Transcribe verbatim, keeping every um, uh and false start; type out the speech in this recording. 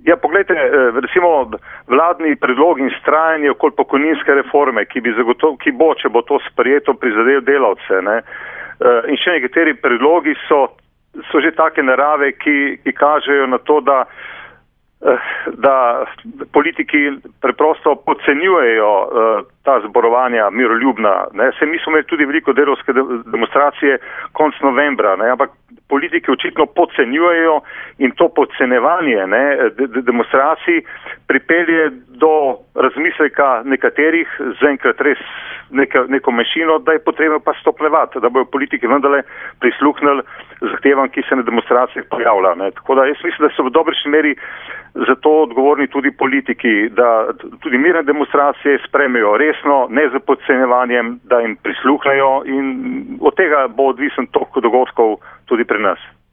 Ja, poglejte, recimo vladni predlog in strajanje okoli pokojninske reforme, ki bi zagotov, ki bo, če bo to sprejeto, prizadel delavce, ne. In še nekateri predlogi so, so že take narave, ki, ki kažejo na to, da, da politiki preprosto podcenjujejo ta zborovanja miroljubna. Ne. Se mi smo imeli tudi veliko delavske demonstracije konc novembra, ne, ampak politiki očitno podcenjujejo in to podcenevanje ne, demonstracij pripelje do razmisleka nekaterih, zaenkrat res neka, neko manjšino, da je potrebno pa stopnjevati, da bojo politiki vendarle prisluhnili zahtevam, ki se na demonstracijah pojavlja. Ne. Tako da jaz mislim, da so v dobršni meri za to odgovorni tudi politiki, da tudi mirne demonstracije sprejmejo resno, ne za podcenjevanjem, da jim prisluhnejo in od tega bo odvisen tok dogodkov tudi pri nas.